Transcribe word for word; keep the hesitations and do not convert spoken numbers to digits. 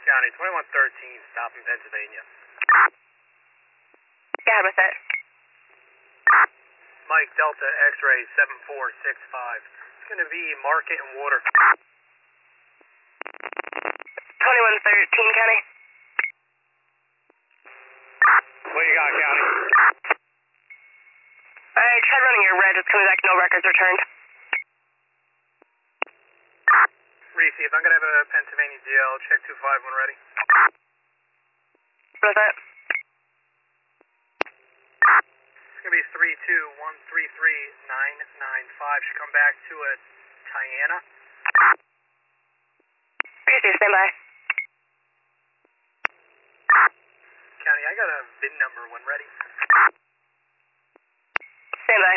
County, twenty-one thirteen, stop in Pennsylvania. Go ahead with it. Mike, Delta, X-ray, seven four six five. It's going to be Market and Water. twenty-one thirteen, County. What you got, County? I tried running your red, it's coming back, no records returned. Reese, if I'm going to have a Pennsylvania D L, check two five when ready. What was that? It's going to be three two one three three nine nine five. Should come back to a Tiana. Reese, stand by. County, I got a V I N number when ready. Stand by.